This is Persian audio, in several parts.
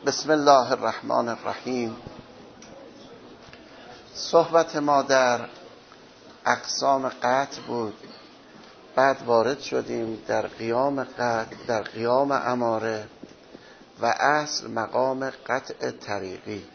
بسم الله الرحمن الرحیم. صحبت ما در اقسام قطع بود، بعد وارد شدیم در قیام قطع، در قیام اماره و اصل مقام قطع طریقی.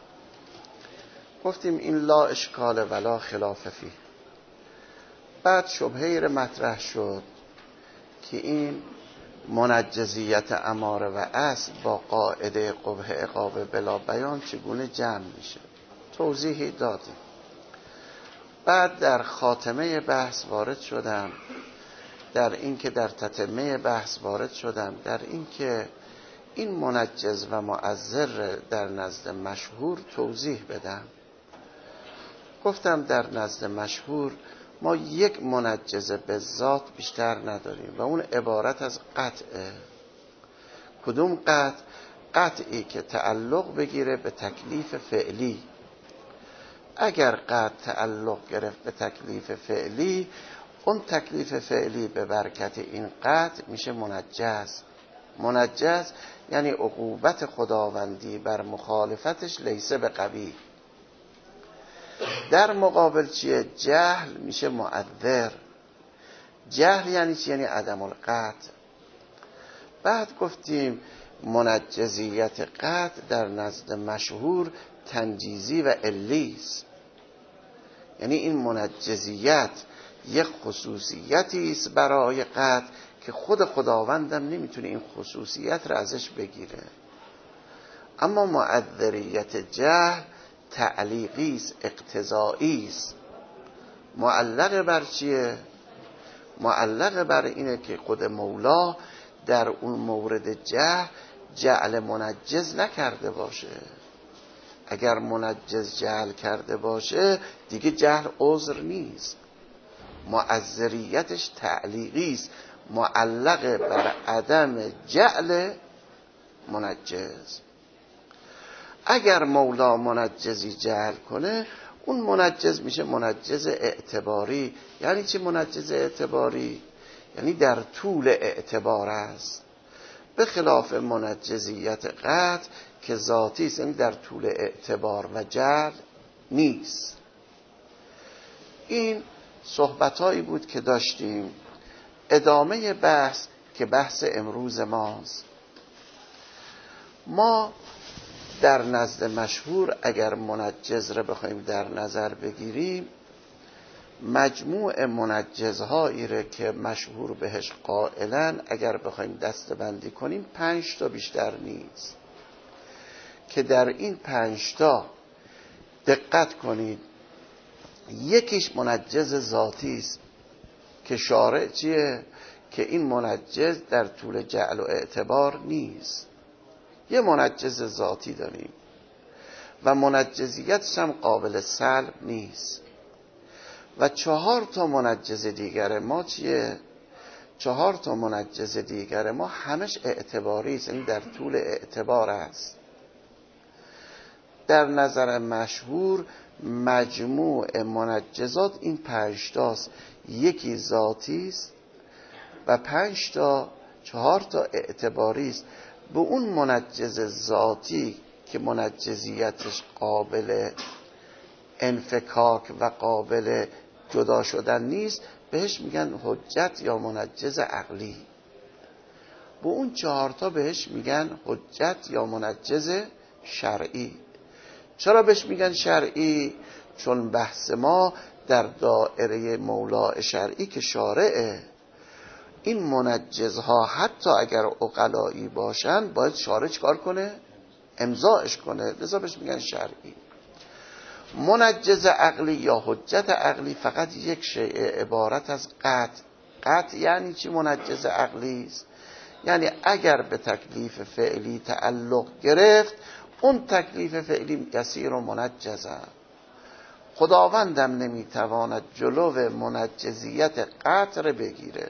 گفتیم این لا اشکال ولا خلاف فیه. بعد شبهه‌ای مطرح شد که این منجزیت اماره و اصل با قاعده قبح عقاب بلا بیان چگونه جمع میشه، توضیحی دادیم. بعد در خاتمه بحث وارد شدم در اینکه در تتمه بحث وارد شدم در اینکه این منجز و معذر در نزد مشهور توضیح بدم. گفتم در نزد مشهور ما یک منجز به ذات بیشتر نداریم و اون عبارت از قطعه. کدوم قطع؟ قطعی که تعلق بگیره به تکلیف فعلی. اگر قطع تعلق گرفت به تکلیف فعلی، اون تکلیف فعلی به برکت این قطع میشه منجز. منجز یعنی عقوبت خداوندی بر مخالفتش لیسه به قوی. در مقابل چیه؟ جهل میشه معذر. جهل یعنی چی؟ یعنی عدم القطع. بعد گفتیم منجزیت قطع در نزد مشهور تنجیزی و علیست. یعنی این منجزیت یک خصوصیتی است برای قطع که خود خداوندم نمیتونه این خصوصیت را ازش بگیره. اما معذریت جهل تعلیقی است، اقتضایی است. معلق بر چیه؟ معلق بر اینه که خود مولا در اون مورد جهل جعل منجز نکرده باشه. اگر منجز جعل کرده باشه دیگه جهل عذر نیست. معذریتش تعلیقی است، معلق بر عدم جعل منجز. اگر مولا منجزی جعل کنه، اون منجز میشه منجز اعتباری. یعنی چی منجز اعتباری؟ یعنی در طول اعتبار است، به خلاف منجزیت قطع که ذاتی است، یعنی در طول اعتبار و جعل نیست. این صحبتایی بود که داشتیم. ادامه بحث که بحث امروز ماست. ما در نزد مشهور اگر منجز را بخوایم در نظر بگیریم، مجموع منجزهایی را که مشهور بهش قائلن اگر بخوایم دسته‌بندی کنیم 5 تا بیشتر نیست. که در این 5 تا دقت کنید، یکیش منجز ذاتی است که شارع چیه؟ که این منجز در طول جعل و اعتبار نیست. یه منجز ذاتی داریم و منجزیتش هم قابل سلب نیست. و 4 تا منجز دیگر ما چیه؟ 4 تا منجز دیگر ما همش اعتباری است، یعنی در طول اعتبار است. در نظر مشهور مجموع منجزات این 5 تاست. یکی ذاتی است و 5 تا 4 تا اعتباری است. به اون منجز ذاتی که منجزیتش قابل انفکاک و قابل جدا شدن نیست بهش میگن حجت یا منجز عقلی. به اون 4 تا بهش میگن حجت یا منجز شرعی. چرا بهش میگن شرعی؟ چون بحث ما در دائره مولا شرعی که شارعه، این منجزها حتی اگر عقلایی باشن باید شارع چکار کنه؟ امضاش کنه. لذا بهش میگن شرعی. منجز عقلی یا حجت عقلی فقط یک شیء عبارت از قطع. قطع یعنی چی؟ منجز عقلی است یعنی اگر به تکلیف فعلی تعلق گرفت، اون تکلیف فعلی یسیر و منجزه. خداوندم نمیتواند جلو منجزیت قطع را بگیره.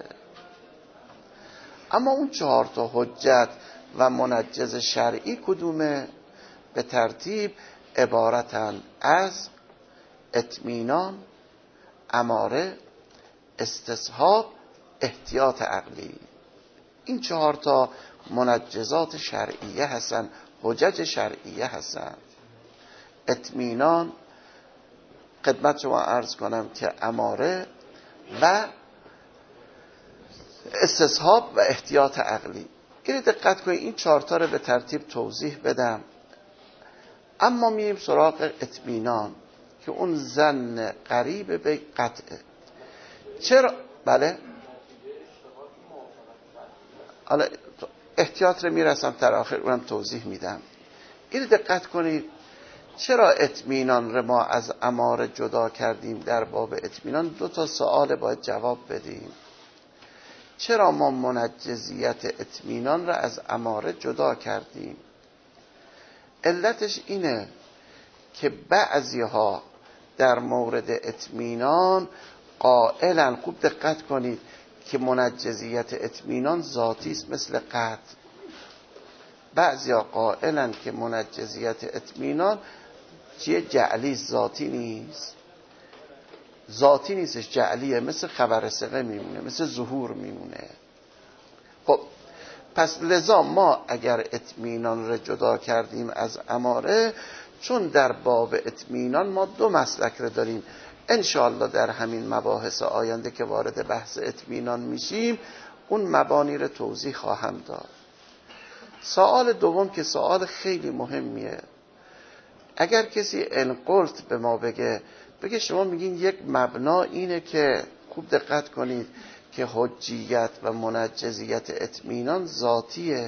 اما اون 4 تا حجت و منجز شرعی کدومه؟ به ترتیب عبارتن از اطمینان، اماره، استصحاب، احتیاط عقلی. این 4 تا منجزات شرعیه هستن، حجج شرعیه هستند. اطمینان خدمت شما عرض کنم که اماره و استصحاب و احتیاط عقلی. این دقت کنید، این 4 تا رو به ترتیب توضیح بدم. اما میریم سراغ اطمینان که اون ظن قریب به قطعه. چرا؟ بله حالا احتیاط رو میرسم در آخر اونم توضیح میدم. این دقت کنید، چرا اطمینان رو ما از اماره جدا کردیم؟ در باب اطمینان 2 تا سوال باید جواب بدیم. چرا ما منجزیت اطمینان را از اماره جدا کردیم؟ علتش اینه که بعضیها در مورد اطمینان قائلن، خوب دقت کنید، که منجزیت اطمینان ذاتی است مثل قطع. بعضیا قائلن که منجزیت اطمینان چیه؟ جعلی، ذاتی نیست. ذاتی نیستش، جعلیه، مثل خبر ثقه میمونه، مثل ظهور میمونه. خب پس لذا ما اگر اطمینان رو جدا کردیم از اماره، چون در باب اطمینان ما 2 مسلک رو داریم. انشاءالله در همین مباحث آینده که وارد بحث اطمینان میشیم اون مبانی رو توضیح خواهم داد. سوال دوم که سوال خیلی مهمیه، اگر کسی انقلت به ما بگه شما میگین یک مبنا اینه که، خوب دقت کنید، که حجیت و منجزیت اطمینان ذاتیه،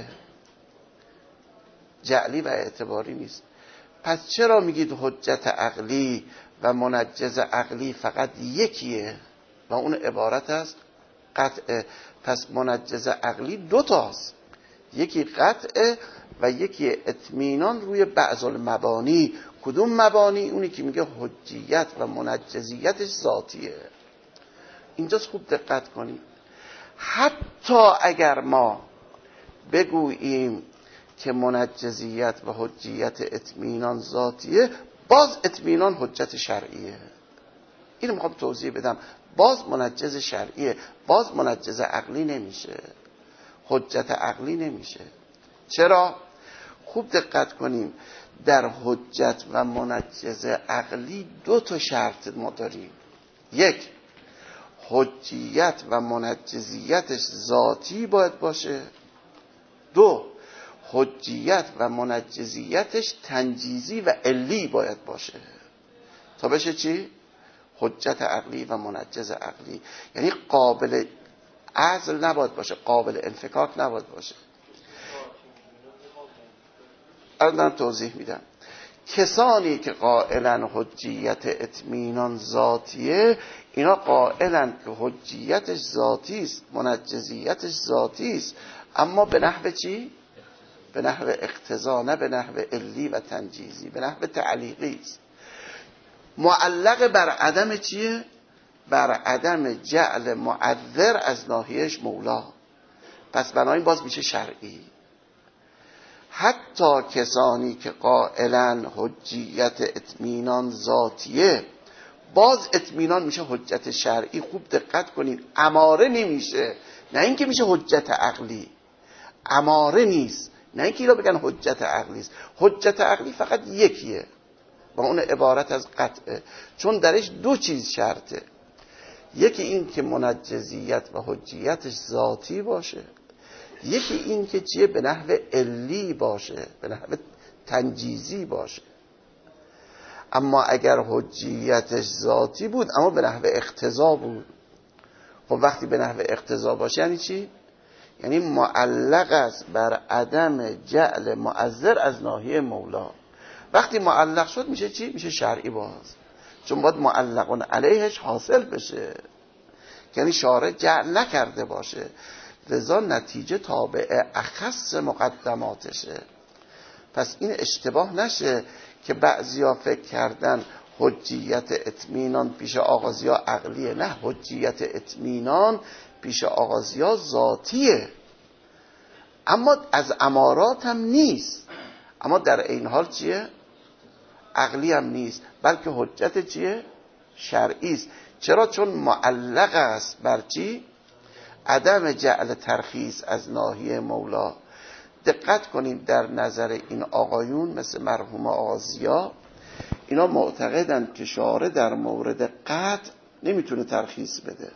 جعلی و اعتباری نیست. پس چرا میگید حجت عقلی و منجز عقلی فقط یکیه و اون عبارت است قطعه؟ پس منجز عقلی 2 تاست، یکی قطعه و یکی اطمینان روی بعض المبانی. کدوم مبانی؟ اونی که میگه حجیت و منجزیتش ذاتیه. اینجاست خوب دقت کنید. حتی اگر ما بگوییم که منجزیت و حجیت اطمینان ذاتیه، باز اطمینان حجت شرعیه. اینو میخوام توضیح بدم. باز منجز شرعیه، باز منجز عقلی نمیشه، حجت عقلی نمیشه. چرا؟ خوب دقت کنیم، در حجت و منجز عقلی 2 تا شرط ما داریم. 1، حجیت و منجزیتش ذاتی باید باشه. 2، حجیت و منجزیتش تنجیزی و علی باید باشه تا بشه چی؟ حجت عقلی و منجز عقلی. یعنی قابل عزل نباید باشه، قابل انفکاک نباید باشه. الان توضیح میدم. کسانی که قائلن حجیت اطمینان ذاتیه، اینا قائلن که حجیتش ذاتی است، منجزیتش ذاتی است، اما به نحو چی؟ به نحو اقتضا، نه به نحو علی و تنجیزی، به نحو تعلیقی است. معلق بر عدم چیه؟ بر عدم جعل معذر از ناحیهش مولا. پس بنابراین باز میشه شرعی. حتی کسانی که قائلن حجیت اطمینان ذاتیه، باز اطمینان میشه حجت شرعی. خوب دقت کنید، اماره نمیشه، نه اینکه میشه حجت عقلی. اماره نیست، نه اینکه اینا بگن حجت عقلی است. حجت عقلی فقط یکیه و اون عبارت از قطعه، چون درش 2 چیز شرطه. یکی این که منجزیت و حجیتش ذاتی باشه، یکی این که چیه؟ به نحو علی باشه، به نحو تنجیزی باشه. اما اگر حجیتش ذاتی بود اما به نحو اقتضا بود، خب وقتی به نحو اقتضا باشه یعنی چی؟ یعنی معلق است بر عدم جعل معذر از ناحیه مولا. وقتی معلق شد میشه چی؟ میشه شرعی باز، چون باید معلقون علیهش حاصل بشه، یعنی شارع جعل نکرده باشه، لذا نتیجه تابع اخص مقدماتشه. پس این اشتباه نشه که بعضیا فکر کردن حجیت اطمینان پیش آغازیا عقلیه. نه، حجیت اطمینان پیش آغازیا ذاتیه، اما از امارات هم نیست، اما در این حال چیه؟ عقلی هم نیست، بلکه حجت چیه؟ شرعی است. چرا؟ چون معلق است بر چی؟ عدم جعل ترخیص از ناحیه مولا. دقت کنید در نظر این آقایون مثل مرحوم آزیا، اینا معتقدند که شارع در مورد قطع نمیتونه ترخیص بده،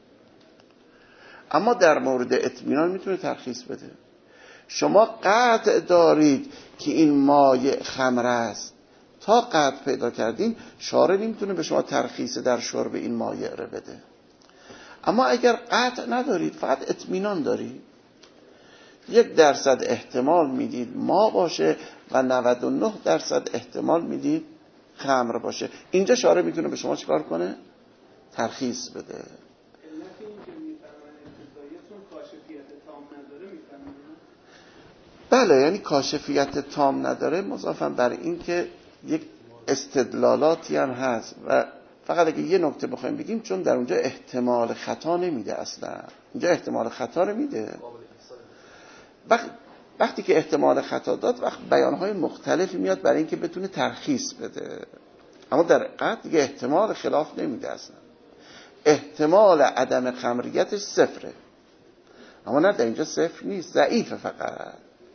اما در مورد اطمینان میتونه ترخیص بده. شما قطع دارید که این مایع خمر است، تا قطع پیدا کردین شارع نمیتونه به شما ترخیص در شرب این مایع رو بده. اما اگر قطع ندارید، فقط اطمینان دارید، 1% احتمال میدید ما باشه و 99% احتمال میدید خمر باشه، اینجا شارع میتونه به شما چیکار کنه؟ ترخیص بده. بله، یعنی کاشفیت تام نداره، مضافاً بر این که یک استدلالاتی هم هست و فقط اگه یه نکته بخوایم بگیم، چون در اونجا احتمال خطا نمیده، اصلا اینجا احتمال خطا رو میده. وقتی که احتمال خطا داد، وقت بیانهای مختلفی میاد برای اینکه بتونه ترخیص بده، اما در قطع دیگه احتمال خلاف نمیده، اصلا احتمال عدم خمریتش صفره، اما نه در اینجا صفر نیست، ضعیفه فقط.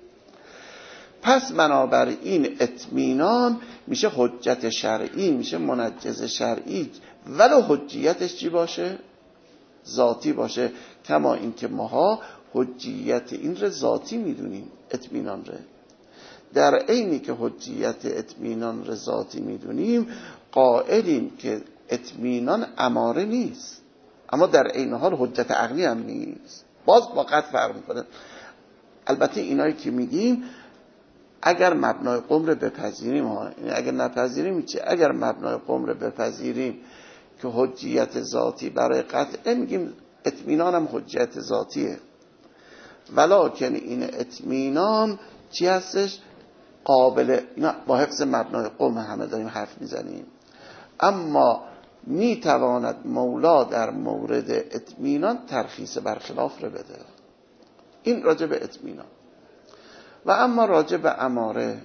پس بنابراین اطمینان میشه حجت شرعی، میشه منجز شرعی، ولو حجیتش چی باشه؟ ذاتی باشه. کما اینکه ماها حجیت این رو ذاتی میدونیم، اطمینان رو، در عینی که حجیت اطمینان رو ذاتی میدونیم، قائلیم که اطمینان اماره نیست، اما در عین حال حجت عقلی هم نیست، باز با قطع فرق میکنه. البته اینایی که میگیم اگر مبنای قوم رو بپذیریم، اگر نپذیریم چی؟ اگر مبنای قوم رو بپذیریم که حجیت ذاتی برای قطع، میگیم اطمینان هم حجیت ذاتیه، ولکن این اطمینان چی هستش؟ قابل، اینا با حفظ مبنای قوم همه داریم حرف میزنیم، اما میتواند مولا در مورد اطمینان ترخیص برخلاف رو بده. این راجع به اطمینان. و اما راجع به اماره،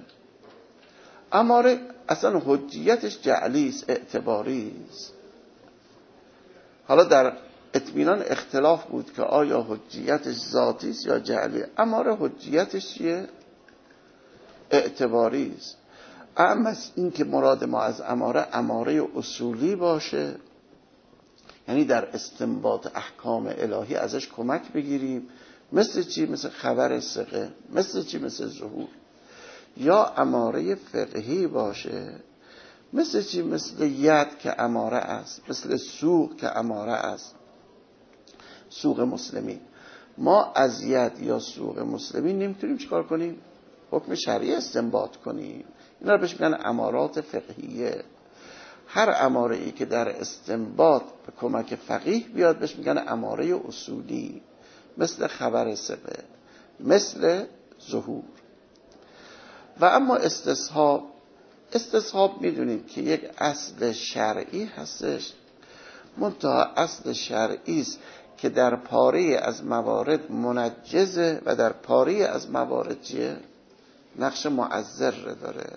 اماره اصلا حجیتش جعلی است، اعتباری است. حالا در اطمینان اختلاف بود که آیا حجیتش ذاتی است یا جعلی. اماره حجیتش چیه؟ اعتباری است. اما این که مراد ما از اماره اصولی باشه، یعنی در استنباط احکام الهی ازش کمک بگیریم، مثل چی؟ مثل خبر ثقه، مثل چی؟ مثل ظهور. یا اماره فقهی باشه، مثل چی؟ مثل ید که اماره است، مثل سوق که اماره است، سوق مسلمین. ما از ید یا سوق مسلمین نمیتونیم چیکار کنیم؟ حکم شرعی استنباط کنیم. اینا رو بهش میگن امارات فقهیه. هر اماره ای که در استنباط به کمک فقیه بیاد بهش میگن اماره اصولی، مثل خبر ثقه، مثل ظهور. و اما استصحاب میدونید که یک اصل شرعی هستش، منتها اصل شرعی است که در پاره از موارد منجزه و در پاره از موارد چیه؟ نقش معذر داره.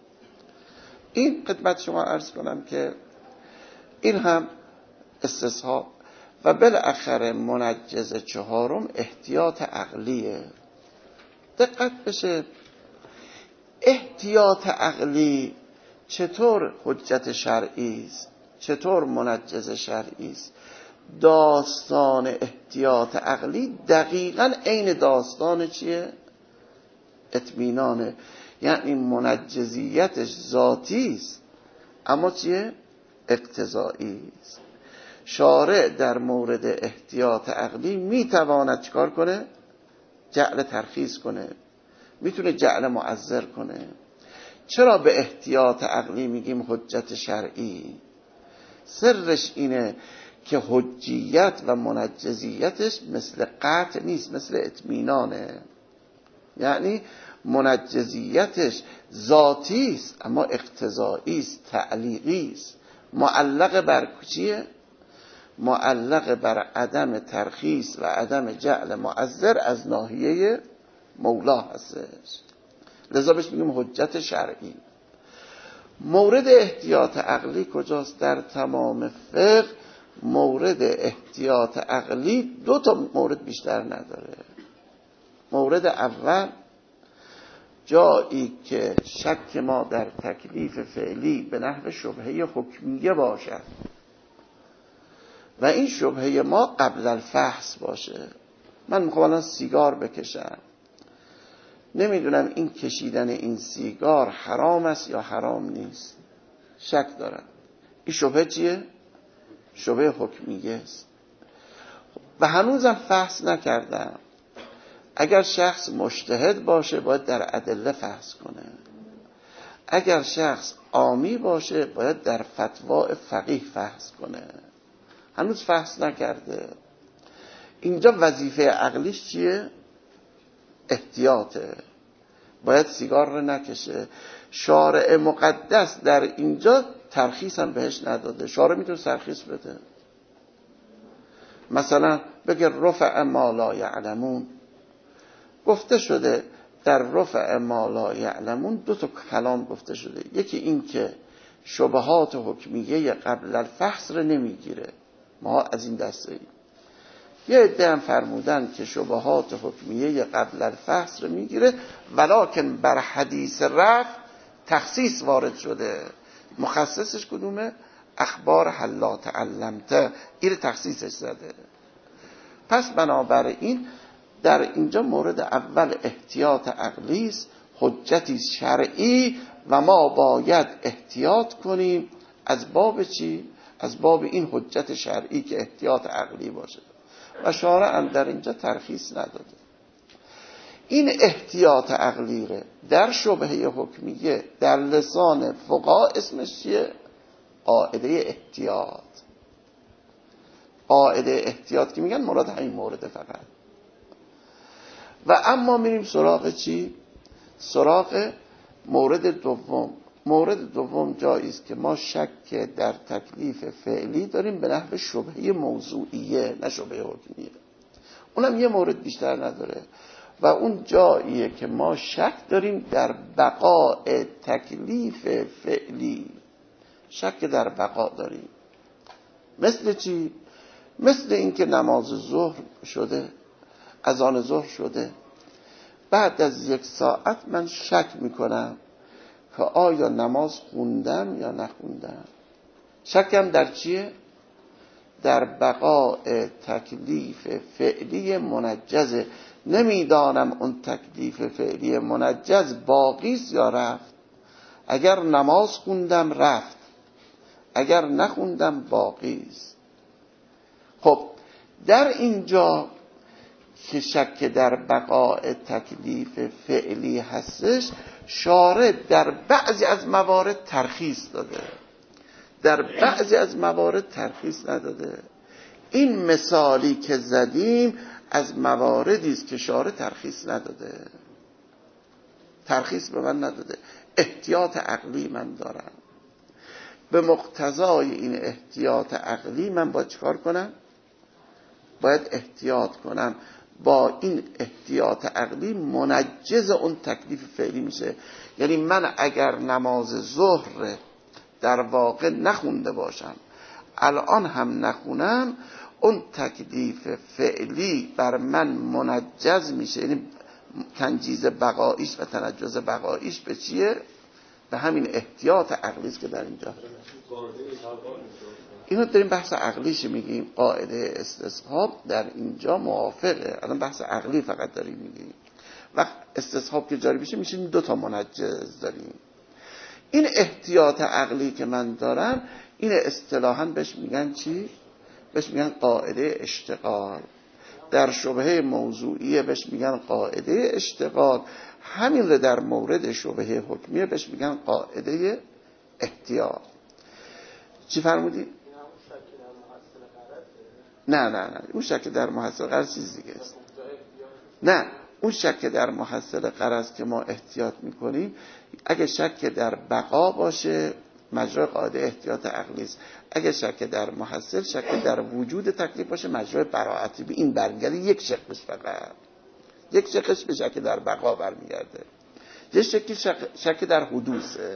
این خدمت شما عرض کنم که این هم استصحاب. و بالاخره منجز چهارم احتیاط عقلیه. دقت بشه، احتیاط عقلی چطور حجت شرعی است، چطور منجز شرعی است؟ داستان احتیاط عقلی دقیقاً عین داستان چیه؟ اطمینانه. یعنی منجزیتش ذاتی است، اما چیه؟ اقتضایی است. شارع در مورد احتیاط عقلی میتواند چیکار کنه؟ جعل ترخیص کنه، میتونه جعل معذر کنه. چرا به احتیاط عقلی میگیم حجت شرعی؟ سرش اینه که حجیت و منجزیتش مثل قطع نیست، مثل اطمینانه. یعنی منجزیتش ذاتی است اما اقتضایی است، تعلیقی است، معلق بر چیه؟ معلق بر عدم ترخیص و عدم جعل معذر از ناحیه مولا هستش. لذا بهش میگیم حجت شرعی. مورد احتیاط عقلی کجاست؟ در تمام فقه مورد احتیاط عقلی 2 مورد بیشتر نداره. مورد اول جایی که شک ما در تکلیف فعلی به نحو شبهه حکمیه باشد و این شبهه ما قبل الفحص باشه. من میخوام الان سیگار بکشم، نمیدونم این کشیدن این سیگار حرام است یا حرام نیست، شک دارم. این شبهه چیه؟ شبهه حکمیه است و هنوزم فحص نکردم. اگر شخص مجتهد باشه باید در ادله فحص کنه، اگر شخص عامی باشه باید در فتوا فقیه فحص کنه. هنوز فحص نکرده. اینجا وظیفه عقلیش چیه؟ احتیاطه، باید سیگار رو نکشه. شارع مقدس در اینجا ترخیص هم بهش نداده. شارع میتونه ترخیص بده، مثلا بگه رفع ما لا یعلمون. گفته شده در رفع ما لا یعلمون دو تا کلام گفته شده، یکی این که شبهات حکمیه قبل الفحص رو نمیگیره، ما از این دسته ایم. یه عده هم فرمودن که شبهات حکمیه قبل الفحص رو میگیره، ولکن بر حدیث رفع تخصیص وارد شده. مخصصش کدومه؟ اخبار حلا تعلمته، این تخصیصش زده. پس بنابراین در اینجا مورد اول احتیاط عقلی است، حجتی شرعی و ما باید احتیاط کنیم. از باب چی؟ از باب این حجت شرعی که احتیاط عقلی باشه و شارع هم در اینجا ترخیص نداده. این احتیاط عقلی ره در شبهه حکمیه در لسان فقها اسمش چیه؟ قاعده احتیاط. قاعده احتیاط که میگن مراد همین مورد فقط. و اما میریم سراغ چی؟ سراغ مورد دوم. مورد دوم جایی است که ما شک در تکلیف فعلی داریم به نحو شبهه موضوعیه، نه شبهه حکمیه. اونم یه مورد بیشتر نداره و اون جاییه که ما شک داریم در بقاء تکلیف فعلی. شک در بقا داریم. مثل چی؟ مثل اینکه نماز ظهر شده، اذان ظهر شده، بعد از 1 ساعت من شک میکنم که آیا نماز خوندم یا نخوندم. شکم در چیه؟ در بقاء تکلیف فعلی منجزه. نمیدانم اون تکلیف فعلی منجز باقیست یا رفت. اگر نماز خوندم رفت، اگر نخوندم باقیست. خب در اینجا که شک در بقاء تکلیف فعلی هستش، شارع در بعضی از موارد ترخیص داده، در بعضی از موارد ترخیص نداده. این مثالی که زدیم از مواردی است که شارع ترخیص نداده. ترخیص به من نداده. احتیاط عقلی من دارم. به مقتضای این احتیاط عقلی من باید چکار کنم؟ باید احتیاط کنم. با این احتیاط عقلی منجز اون تکلیف فعلی میشه. یعنی من اگر نماز ظهر در واقع نخونده باشم، الان هم نخونم، اون تکلیف فعلی بر من منجز میشه. یعنی تنجیز بقاییش و تنجز بقاییش به چیه؟ به همین احتیاط عقلیست که در اینجا. اینو داریم بحث عقلیش میگیم. قاعده استصحاب در اینجا موافقه. الان بحث عقلی فقط داریم میگیم. وقت استصحاب که جاری بشه میشه 2 تا منجز داریم. این احتیاط عقلی که من دارم، این اصطلاحاً بهش میگن چی؟ بهش میگن قاعده اشتغال. در شبهه موضوعیه بهش میگن قاعده اشتغال. همین رو در مورد شبهه حکمیه بهش میگن قاعده احتیاط. چی فرمودی؟ نه اون شک در محصل غرض چیز دیگه است. نه اون شک در محصل غرض که ما احتیاط میکنیم، اگه شک در بقا باشه مجرای قاعده احتیاط عقلی است. اگه شک در محصل، شک در وجود تکلیف باشه مجرای براءتی. به این برمیگرده یک شکش، فقط یک شکش به شک در بقا برمیگرده. یک شکی شک در حدوثه.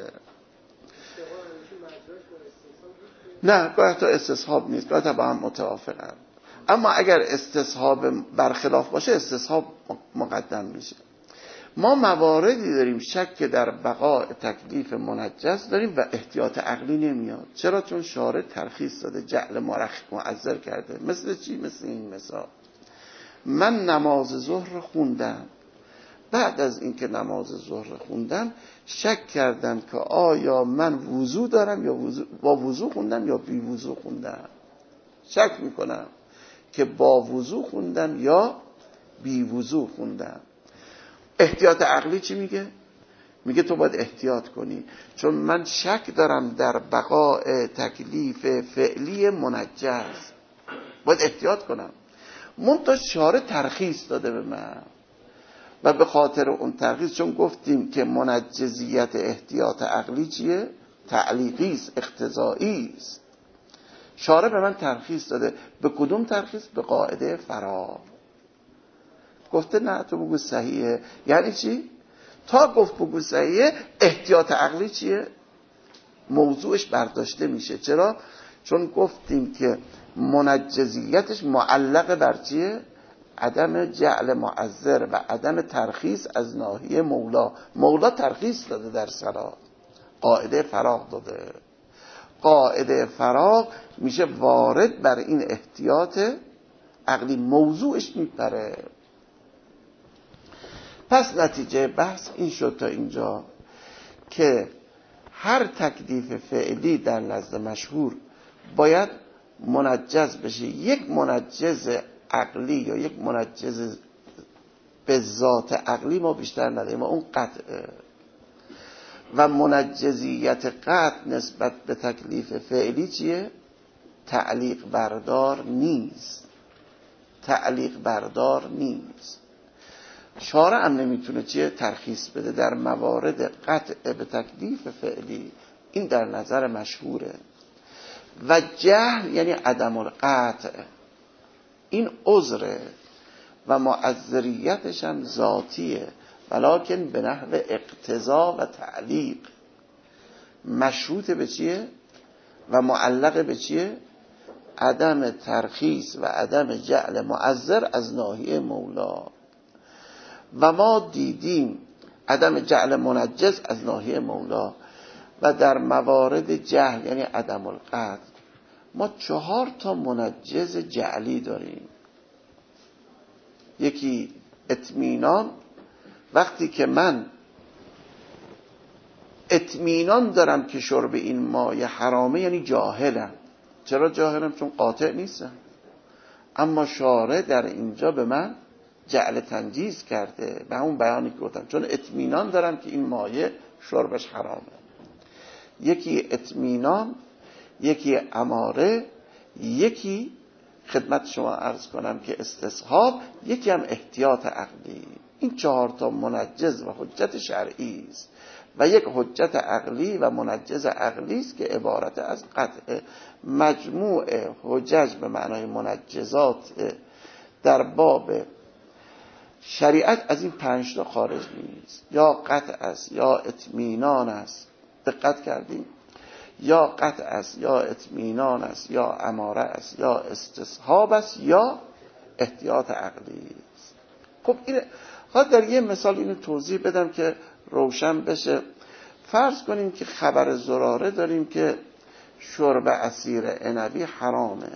نه گاهی تا استصحاب نیست، گاهی تا با هم متوافقن. اما اگر استصحاب برخلاف باشه استصحاب مقدم میشه. ما مواردی داریم شک در بقاء تکلیف منجز داریم و احتیاط عقلی نمیاد. چرا؟ چون شارع ترخیص داده، جعل معذر کرده. مثل چی؟ مثل این مثال، من نماز ظهر خوندم، بعد از اینکه نماز ظهر خوندم شک کردم که آیا من وضو دارم یا با وضو خوندم یا بی وضو خوندم. شک میکنم که با وضو خوندم یا بی وضو خوندم. احتیاط عقلی چی میگه؟ میگه تو باید احتیاط کنی، چون من شک دارم در بقاء تکلیف فعلی منجز، باید احتیاط کنم. منتها شارع ترخیص داده به من و به خاطر اون ترخیص، چون گفتیم که منجزیت احتیاط عقلی چیه؟ تعلیقی است، اقتضایی است. شارع به من ترخیص داده. به کدوم ترخیص؟ به قاعده فراغ. گفته نه تو بگو صحیحه. یعنی چی؟ تا گفت بگو صحیحه، احتیاط عقلی چیه؟ موضوعش برداشته میشه. چرا؟ چون گفتیم که منجزیتش معلق بر چیه؟ عدم جعل معذر و عدم ترخیص از ناحیه مولا. مولا ترخیص داده در صلاة، قاعده فراغ داده. قاعده فراغ میشه وارد بر این احتیاط عقلی، موضوعش میپره. پس نتیجه بحث این شد تا اینجا که هر تکلیف فعلی در نزد مشهور باید منجز بشه. یک منجز عقلی یا یک منجز به ذات عقلی ما بیشتر نداریم، اون قطعه. و منجزیت قطع نسبت به تکلیف فعلی چیه؟ تعلیق بردار نیست. تعلیق بردار نیست. شارع هم نمیتونه چیه؟ ترخیص بده در موارد قطع به تکلیف فعلی. این در نظر مشهوره. و جهل یعنی عدم القطع، این عذره و معذریتش هم ذاتیه، ولکن به نحو اقتضا و تعلیق. مشروط به چیه؟ و معلق به چیه؟ عدم ترخیص و عدم جعل معذر از ناحیه مولا. و ما دیدیم عدم جعل منجز از ناحیه مولا. و در موارد جهل یعنی عدم القطع ما 4 منجز جعلی داریم. یکی اطمینان. وقتی که من اطمینان دارم که شرب این مایه حرامه، یعنی جاهلم. چرا جاهلم؟ چون قاطع نیستم، اما شارع در اینجا به من جعل تنجیز کرده به همون بیانی که گفتم، چون اطمینان دارم که این مایه شربش حرامه. یکی اطمینان، یکی اماره، یکی خدمت شما عرض کنم که استصحاب، یکی هم احتیاط عقلی. این 4 منجز و حجت شرعی است و یک حجت عقلی و منجز عقلی است که عبارت از قطع. مجموع حجج به معنای منجزات در باب شریعت از این 5 خارج نیست. یا قطع است، یا اطمینان است. دقت کردیم؟ یا قطع است، یا اطمینان است، یا اماره است، یا استصحاب است، یا احتیاط عقلی است. خب این در یه مثال اینو توضیح بدم که روشن بشه. فرض کنیم که خبر زراره داریم که شرب عصیر عنبی حرامه.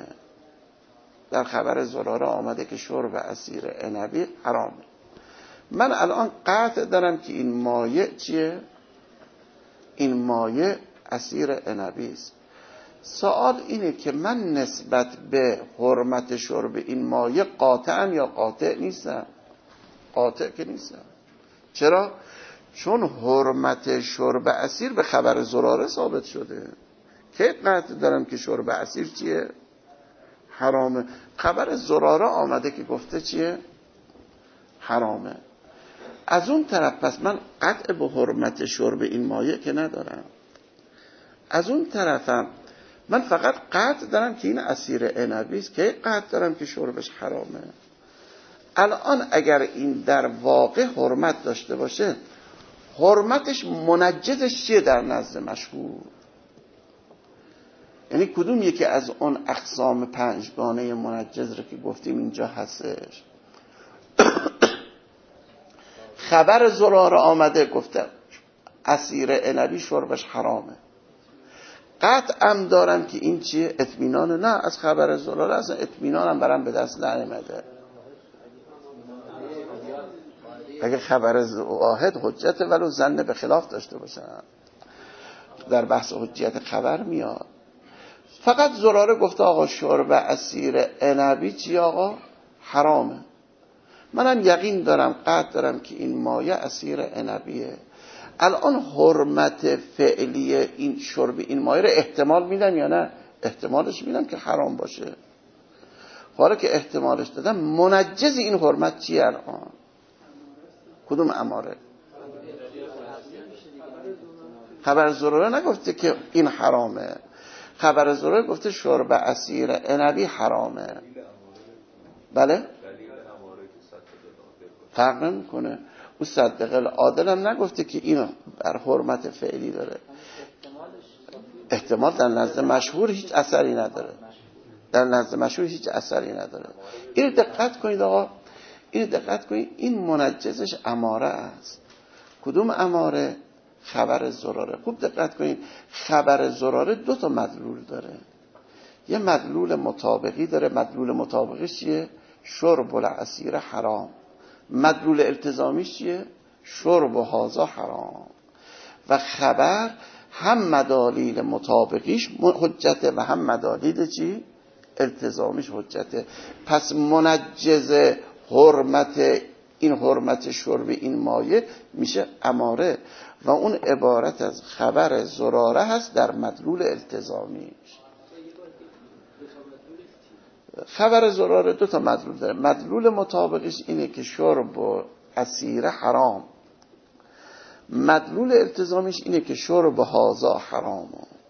در خبر زراره آمده که شرب عصیر عنبی حرامه. من الان قطع دارم که این مایع چیه؟ این مایع عصیر عنبی است. سوال اینه که من نسبت به حرمت شرب این مایع قاطعم یا قاطع نیستم؟ قاطع که نیستم. چرا؟ چون حرمت شرب عصیر به خبر زراره ثابت شده. که قطع دارم که شرب عصیر چیه؟ حرامه. خبر زراره آمده که گفته چیه؟ حرامه. از اون طرف پس من قطع به حرمت شرب این مایع که ندارم. از اون طرفم من فقط قطع دارم که این عصیر عنبی است، که قطع دارم که شربش حرامه. الان اگر این در واقع حرمت داشته باشه، حرمتش منجزش چیه در نزد مشهور؟ یعنی کدوم یکی از اون اقسام 5 منجز رو که گفتیم اینجا هستش؟ خبر زراره آمده گفته عصیر عنبی شربش حرامه، قطعم دارم که این چیه؟ اطمینانه. نه، از خبر زراره اصلا اطمینانم برام به دست نیامده. اگه خبر واحد حجت ولو ظن به خلاف داشته باشن، در بحث حجیت خبر میاد. فقط زراره گفته آقا شرب عصیر عنبی چی آقا؟ حرامه. منم یقین دارم، قطع دارم که این مایه عصیر عنبیه. الان حرمت فعلی این شرب این مایه رو احتمال میدم یا نه؟ احتمالش میدم که حرام باشه. حالا که احتمالش دادم، منجز این حرمت چیه الان؟ کدوم اماره؟ خبر زراره نگفته که این حرامه، خبر زراره گفته شرب عصیر عنبی حرامه. بله؟ فرق نمیکنه. او صدق العادل هم نگفته که این بر حرمت فعلی داره. احتمال در نزد مشهور هیچ اثری نداره. در نزد مشهور هیچ اثری نداره. این دقت کنید آقا، این دقت کنید، این منجزش اماره است. کدوم اماره؟ خبر زراره. خوب دقت کنید، خبر زراره دو تا مدلول داره. یه مدلول مطابقی داره. مدلول مطابقیش چیه؟ شرب العصیر حرام. مدلول التزامیش چیه؟ شرب و هازا حرام. و خبر هم مدالیل مطابقیش حجته و هم مدالیل چی؟ التزامیش حجته. پس منجز حرمت این حرمت شرب این مایه میشه اماره و اون عبارت از خبر زراره هست در مدلول التزامیش. خبر زراره دو تا مدلول داره. مدلول مطابقش اینه که شرب و عصیر حرام. مدلول التزامیش اینه که شرب هازا حرام.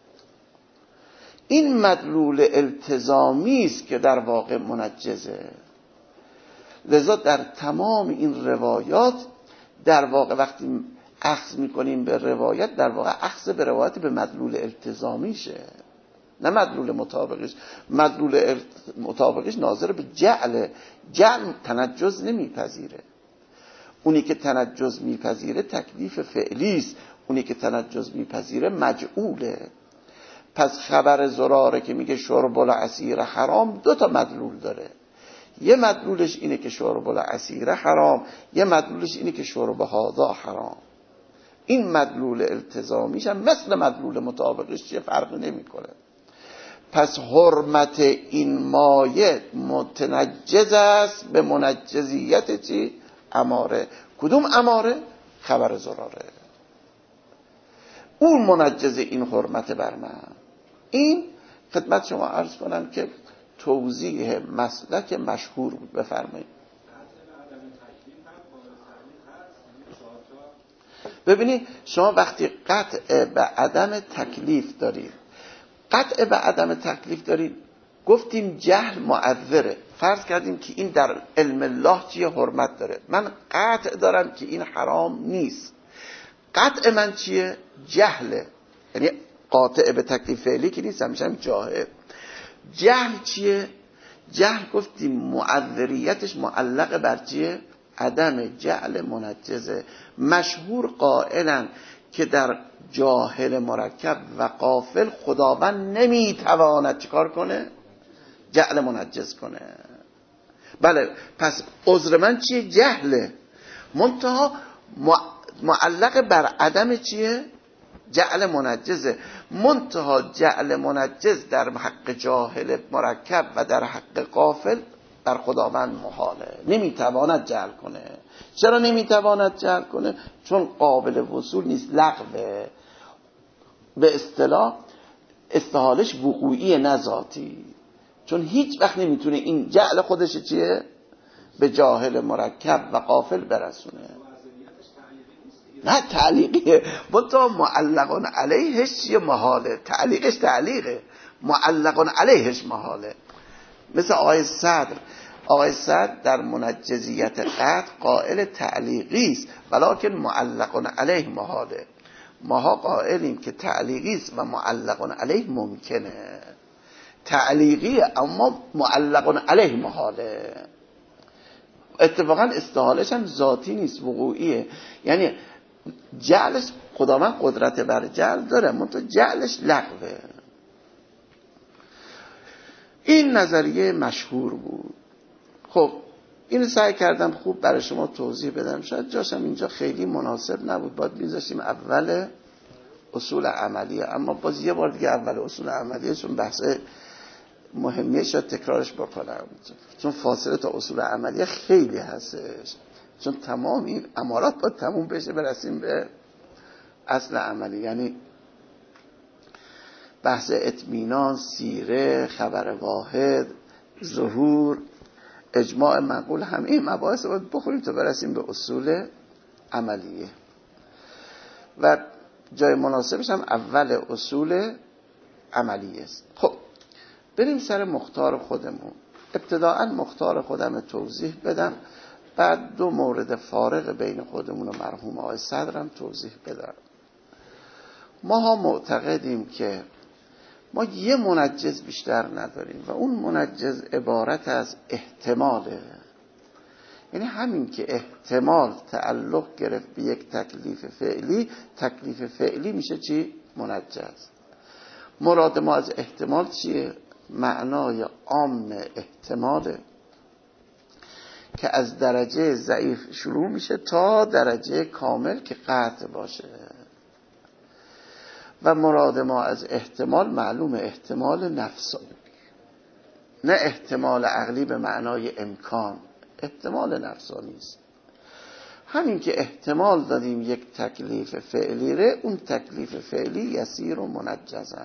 این مدلول التزامی است که در واقع منجزه. لذا در تمام این روایات در واقع وقتی اخذ میکنیم به روایت، در واقع اخذ به روایت به مدلول التزامیشه، نه مدلول مطابقش. مدلول مطابقش ناظر به جعل. جعل تنجز نمیپذیره. اونی که تنجز میپذیره تکلیف فعلی است، اونی که تنجز میپذیره مجعوله. پس خبر زراره که میگه شرب العصیر حرام دو تا مدلول داره. یه مدلولش اینه که شرب العصیر حرام، یه مدلولش اینه که شرب هذا حرام. این مدلول التزامیش هم مثل مدلول مطابقش چیه؟ فرق نمیکنه. پس حرمت این مایه متنجز است به منجزیت چی؟ اماره. کدوم اماره؟ خبر زراره. اون منجز این حرمت بر من. این خدمت شما عرض کنم که توضیح مسلک مشهور بود. بفرمایید. ببینید شما وقتی قطع به عدم تکلیف دارید، قطع به عدم تکلیف دارید، گفتیم جهل معذره. فرض کردیم که این در علم الله چیه؟ حرمت داره. من قطع دارم که این حرام نیست. قطع من چیه؟ جهله. یعنی قاطع به تکلیف فعلی که نیست، میشم جاهل. جهل چیه؟ جهل گفتیم معذریتش معلق بر چیه؟ عدم جعل منجزه. مشهور قائلن که در جاهل مرکب و غافل خداوند نمیتواند چیکار کنه؟ جعل منجز کنه. بله، پس عذر من چیه؟ جهله. منتها معلق بر عدم چیه؟ جعل منجزه. منتها جعل منجز در حق جاهل مرکب و در حق غافل بر خداوند محاله، نمیتواند جعل کنه. چرا نمیتواند جعل کنه؟ چون قابل وصول نیست، لغوه. به اصطلاح استحالش وقوعی نه ذاتی. چون هیچ وقت نمیتونه این جعل خودش چیه؟ به جاهل مرکب و غافل برسونه. نه تعلیقیه، منتها معلقون علیهش چیه؟ محاله. تعلیقش تعلیقه، معلقون علیهش محاله. مثل آقای صدر. آقای صدر در منجزیت قطع قائل تعلیقی است، ولکن معلقون علیه محاله. ماها قائلیم که تعلیقی است و معلقون علیه ممکنه. تعلیقی اما معلقون علیه محاله. اتفاقا استحالش هم ذاتی نیست، وقوعیه. یعنی جعلش خداوند قدرت بر جعل داره، منتها جعلش لغوه. این نظریه مشهور بود. خب اینو سعی کردم خوب برای شما توضیح بدم، شاید جاشم اینجا خیلی مناسب نبود، باید میذاشتیم اول اصول عملیه، اما باز یه بار دیگه اول اصول عملیه، چون بحث مهمیه شاید تکرارش بکنم، چون فاصله تا اصول عملیه خیلی هستش، چون تمام این امارات باید تموم بشه برسیم به اصل عملی. یعنی بحث اطمینان، سیره، خبر واحد، ظهور، اجماع منقول، همه این مباحث رو باید بخوریم تا برسیم به اصول عملیه. و جای مناسبش هم اول اصول عملیه است. خب بریم سر مختار خودمون. ابتداءً مختار خودم توضیح بدم، بعد دو مورد فارق بین خودمون و مرحوم آقای صدرم توضیح بدم. ما ها معتقدیم که ما یه منجز بیشتر نداریم و اون منجز عبارت از احتماله. یعنی همین که احتمال تعلق گرفت به یک تکلیف فعلی، تکلیف فعلی میشه چی؟ منجز. مراد ما از احتمال چیه؟ معنای عام احتماله که از درجه ضعیف شروع میشه تا درجه کامل که قطع باشه. و مراد ما از احتمال معلوم احتمال نفسانی، نه احتمال عقلی به معنای امکان، احتمال نفسانی است. همین که احتمال دادیم یک تکلیف فعلی ره، اون تکلیف فعلی یسیر و منجزه.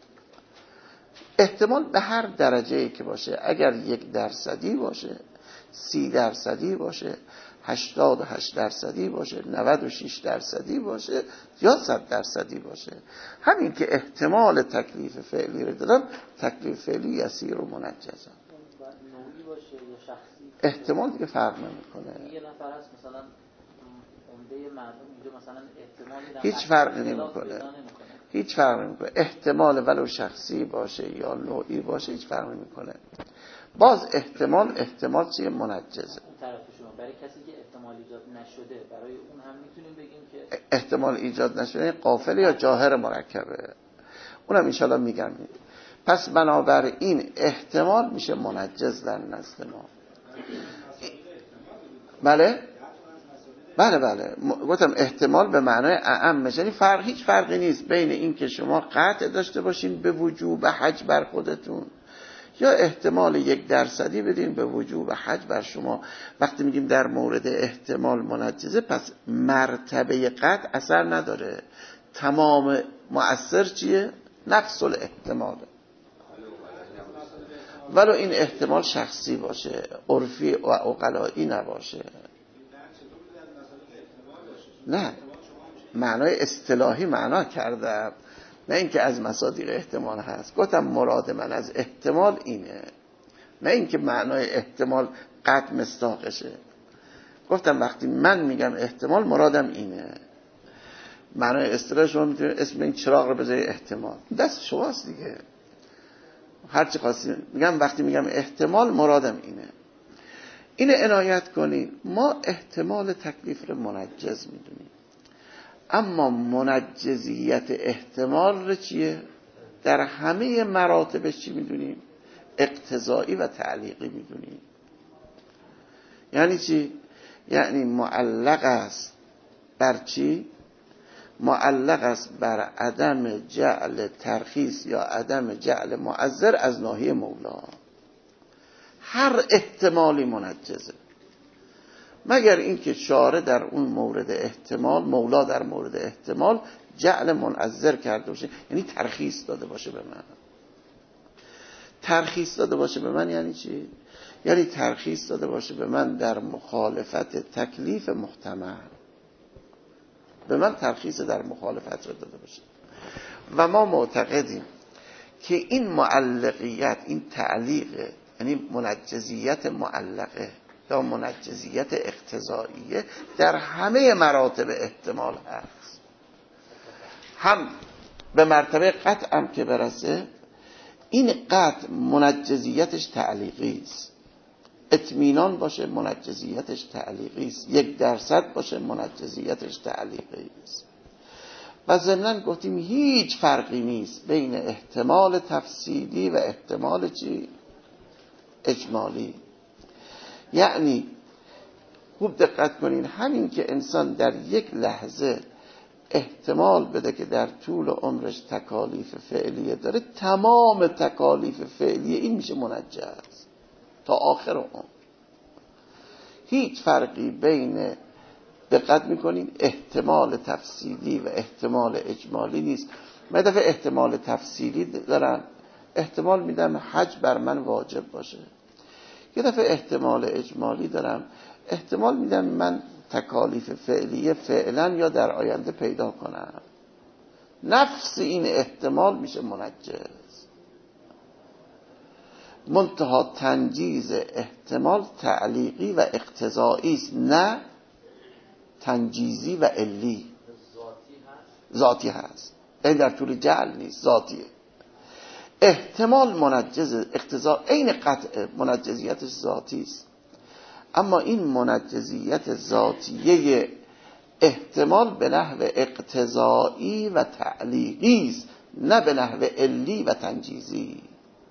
احتمال به هر درجه‌ای که باشه، اگر 1% باشه، 30% باشه، 88% باشه، 96% باشه یا 100% باشه، همین که احتمال تکلیف فعلی رو دادم، تکلیف فعلی یسیر و منجزه. نوعی باشه یا شخصی، احتمال دیگه فرق نمیکنه. یه نفر هست مثلا عمده مردم اینجا مثلا احتمالی هیچ فرقی نمیکنه، هیچ فرق نمیکنه. احتمال ولو شخصی باشه یا نوعی باشه هیچ فرق نمیکنه. باز احتمال چیه؟ منجزه. طرف شما برای کسی که احتمال ایجاد نشده، برای اون هم میتونیم بگیم که احتمال ایجاد نشده قافل یا جاهر مرکبه، اونم انشالله میگم. پس بنابراین احتمال میشه منجز در نزد ما. بله گفتم احتمال به معنای اعم، یعنی هیچ فرقی نیست بین این که شما قطع داشته باشین به وجوب حج بر خودتون یا احتمال 1% بدین به وجوب حج بر شما. وقتی میگیم در مورد احتمال منجزه، پس مرتبه قطع اثر نداره، تمام مؤثر چیه؟ نفس الاحتماله. ولو این احتمال شخصی باشه، عرفی و عقلایی نباشه. نه، معنای اصطلاحی معنا کردم، نه اینکه از مصادیق احتمال هست. گفتم مراد من از احتمال اینه، نه اینکه معنای احتمال قطع مصداقشه. گفتم وقتی من میگم احتمال مرادم اینه. معنای اصطلاح شما میتونید اسم این چراغ رو بذارید احتمال، دست شماست دیگه، هر چی خواستید. میگم وقتی میگم احتمال مرادم اینه. اینه عنایت کنید. ما احتمال تکلیف رو منجز میدونیم، اما منجزیت احتمال رو چیه؟ در همه مراتبش چی میدونیم؟ اقتضایی و تعلیقی میدونیم. یعنی چی؟ یعنی معلق است بر چی؟ معلق است بر عدم جعل ترخیص یا عدم جعل معذر از ناحیه مولا. هر احتمالی منجزه، مگر اینکه شارع در اون مورد احتمال، مولا در مورد احتمال جعل منعذر کرده باشه، یعنی ترخیص داده باشه به من. ترخیص داده باشه به من یعنی چی؟ یعنی ترخیص داده باشه به من در مخالفت تکلیف محتمل، به من ترخیص در مخالفت رو داده باشه. و ما معتقدیم که این معلقیت، این تعلیقه، یعنی منجزیت معلقه یا منجزیت اقتضائیه، در همه مراتب احتمال هست. هم به مرتبه قطع هم که برسه، این قطع منجزیتش تعلیقی است. اطمینان باشه منجزیتش تعلیقی است، 1% باشه منجزیتش تعلیقی است. و ضمناً گفتیم هیچ فرقی نیست بین احتمال تفصیلی و احتمال چی؟ اجمالی. یعنی خوب دقت کنین، همین که انسان در یک لحظه احتمال بده که در طول عمرش تکالیف فعلیه داره، تمام تکالیف فعلیه این میشه منجز تا آخر عمر. هیچ فرقی بین، دقت میکنین، احتمال تفصیلی و احتمال اجمالی نیست. من دفعه احتمال تفصیلی دارم، احتمال میدم حج بر من واجب باشه. یه دفعه احتمال اجمالی دارم، احتمال میدم من تکالیف فعلیه فعلا یا در آینده پیدا کنم. نفس این احتمال میشه منجز. منتها تنجیز احتمال تعلیقی و اقتضایی است، نه تنجیزی و علی. ذاتی هست، این در طول جعل نیست، ذاتیه. احتمال منجز، اقتضا عین قطع، منجزیتش ذاتی است. اما این منجزیت ذاتیه احتمال به نحو اقتضایی و تعلیقی است، نه به نحو علی و تنجیزی.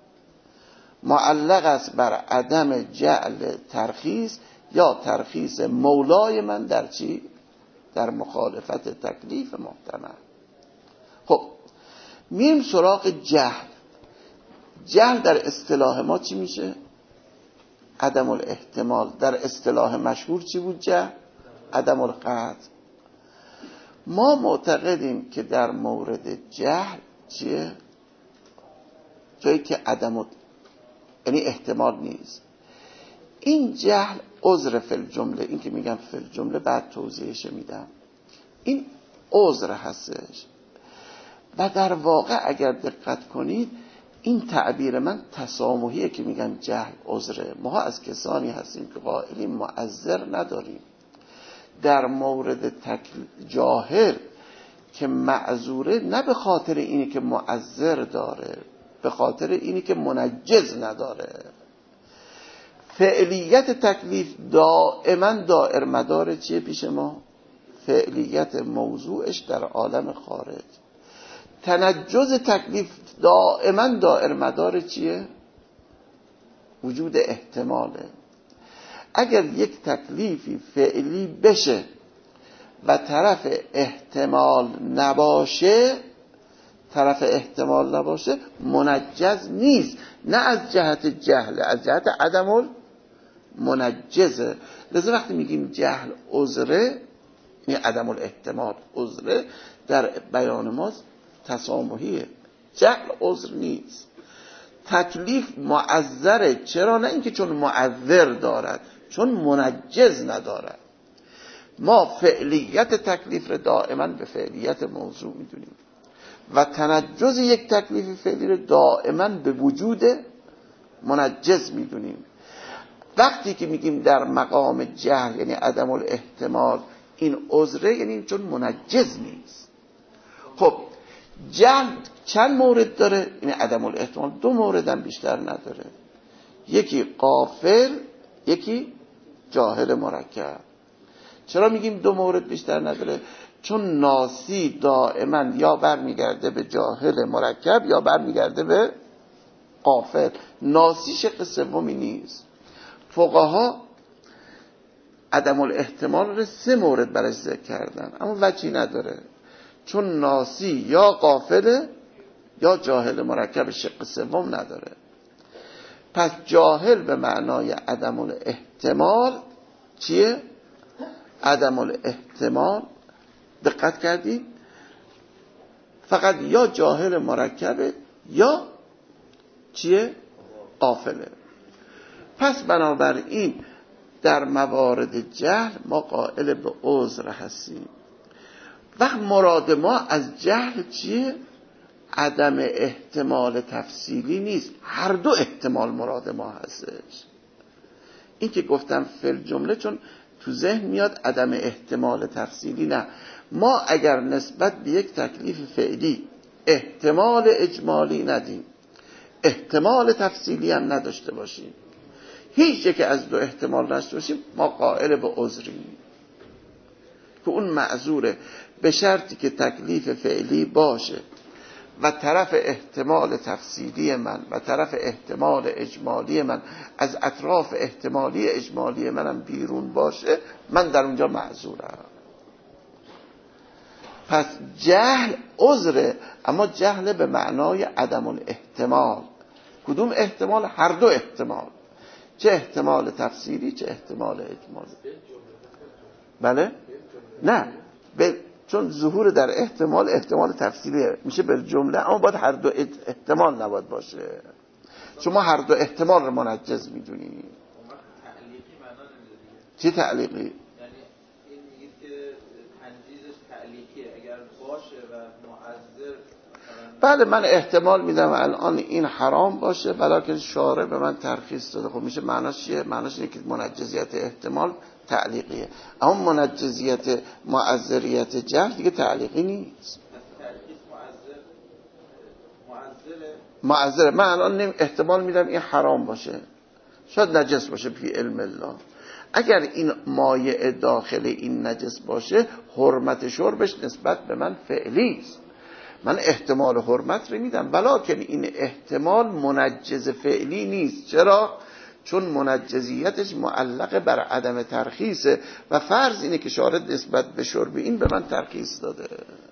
معلق است بر عدم جعل ترخیص یا ترخیص مولای من در چی؟ در مخالفت تکلیف محتمل. خب میریم سراغ جهل. جهل در اصطلاح ما چی میشه؟ عدم الاحتمال. در اصطلاح مشهور چی بود جهل؟ عدم القطع. ما معتقدیم که در مورد جهل چیه؟ جایی که یعنی احتمال نیست. این جهل عذر فی الجمله، این که میگم فی الجمله بعد توضیحش میدم، این عذر هستش. و در واقع اگر دقت کنید این تعبیر من تسامحیه که میگم جهل عذره. ما از کسانی هستیم که قائلیم معذر نداریم. در مورد جاهل که معذوره، نه به خاطر اینی که معذر داره، به خاطر اینی که منجز نداره. فعلیت تکلیف دائما دائر مدار چیه پیش ما؟ فعلیت موضوعش در عالم خارج. تنجز تکلیف دائما دائر مدار چیه؟ وجود احتماله. اگر یک تکلیفی فعلی بشه و طرف احتمال نباشه، منجز نیست، نه از جهت جهل، از جهت عدم منجزه. لذا وقتی میگیم جهل عذره، یعنی عدم الاحتمال عذره، در بیان ما تسامحیه. جهل عذر نیست. تکلیف معذره. چرا؟ نه اینکه چون معذر دارد، چون منجز ندارد. ما فعلیت تکلیف را دائما به فعلیت موضوع میدونیم و تنجز یک تکلیف فعلی را دائما به وجود منجز میدونیم. وقتی که میگیم در مقام جهل یعنی عدم الاحتمال این عذره، یعنی چون منجز نیست. خب جهل چند مورد داره؟ این عدم الاحتمال 2 مورد هم بیشتر نداره. یکی غافل، یکی جاهل مرکب. چرا میگیم 2 مورد بیشتر نداره؟ چون ناسی دائما یا برمیگرده به جاهل مرکب یا برمیگرده به غافل. ناسی شق سومی نیست. فقها عدم الاحتمال رو 3 مورد برش ذکر کردن، اما وجهی نداره، چون ناسی یا غافله یا جاهل مرکب، شق سوم نداره. پس جاهل به معنای عدم الاحتمال چیه؟ عدم الاحتمال، دقت کردید؟ فقط یا جاهل مرکبه یا چیه؟ غافله. پس بنابراین در موارد جهل ما قائل به عذر هستیم. وقت مراد ما از جهل چیه؟ عدم احتمال تفصیلی نیست، هر 2 احتمال مراد ما هستش. این که گفتم فی الجمله چون تو ذهن میاد عدم احتمال تفصیلی، نه. ما اگر نسبت به یک تکلیف فعلی احتمال اجمالی ندیم، احتمال تفصیلی هم نداشته باشیم، هیچ یک از دو احتمال داشته باشیم ما قائل به عذریم که اون معذوره، به شرطی که تکلیف فعلی باشه و طرف احتمال تفصیلی من و طرف احتمال اجمالی من از اطراف احتمالی اجمالی منم بیرون باشه، من در اونجا معذورم. پس جهل عذره، اما جهل به معنای عدم الاحتمال. کدوم احتمال؟ هر دو احتمال، چه احتمال تفصیلی چه احتمال اجمالی. بله؟ نه، چون ظهور در احتمال تفصیلیه میشه به جمله، اما باید هر دو احتمال نباید باشه. شما هر دو احتمال رو منجز میدونی. چی تعلیقی؟ یعنی این میگید که تنجیزش تعلیقیه، اگر باشه و معذر. بله، من احتمال میدم الان این حرام باشه ولیکن شارع به من ترخیص داده. خب میشه معناش چیه؟ معناش اینه که منجزیت احتمال تعلیقیه، اما منجزیت معذریت جهل دیگه تعلیقی نیست. معذره. من الان احتمال میدم این حرام باشه، شاید نجس باشه فی علم الله. اگر این مایع داخل این نجس باشه، حرمت شربش نسبت به من فعلی است. من احتمال حرمت رو میدم ولکن این احتمال منجز فعلی نیست. چرا؟ چون منجزیتش معلق بر عدم ترخیصه و فرض اینه که شارع نسبت به شرب این به من ترخیص داده.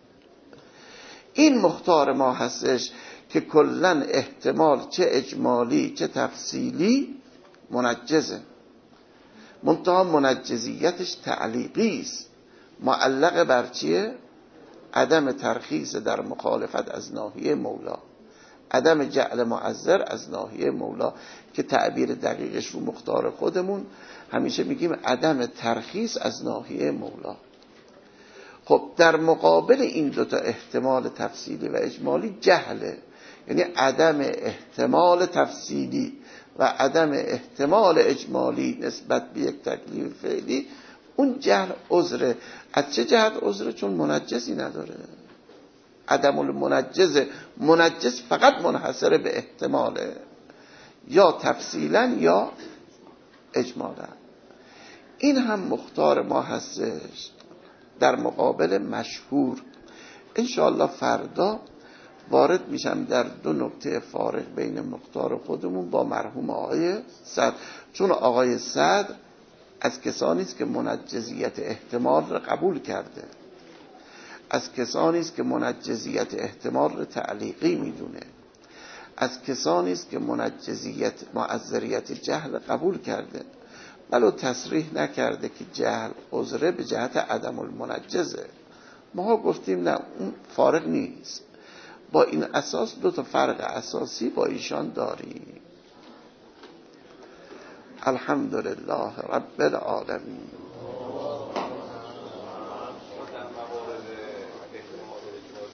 این مختار ما هستش که کلن احتمال چه اجمالی چه تفصیلی منجزه، منتها منجزیتش تعلیقی است، معلق بر چیه؟ عدم ترخیص در مخالفت از ناحیه مولا، عدم جعل معذر از ناحیه مولا، که تعبیر دقیقش رو مختار خودمون همیشه میگیم عدم ترخیص از ناحیه مولا. خب در مقابل این دوتا احتمال تفصیلی و اجمالی جهله، یعنی عدم احتمال تفصیلی و عدم احتمال اجمالی نسبت به یک تکلیف فعلی، اون جهل عذره. از چه جهت عذره؟ چون منجزی نداره. عدم منجز فقط منحصر به احتماله، یا تفصیلا یا اجمالا. این هم مختار ما هستش در مقابل مشهور. انشاءالله فردا وارد میشم در دو نکته فارق بین مختار خودمون با مرحوم آقای صدر، چون آقای صدر از کسانی است که منجزیت احتمال را قبول کرده، از کسانی است که منجزیت احتمال را تعلیقی میدونه، از کسانی است که منجزیت معذریت جهل قبول کرده، ولو تصریح نکرده که جهل عذره به جهت عدم المنجزه. ما گفتیم نه، اون فارق نیست. با این اساس دو تا فرق اساسی با ایشان داریم. الحمدلله رب العالمین.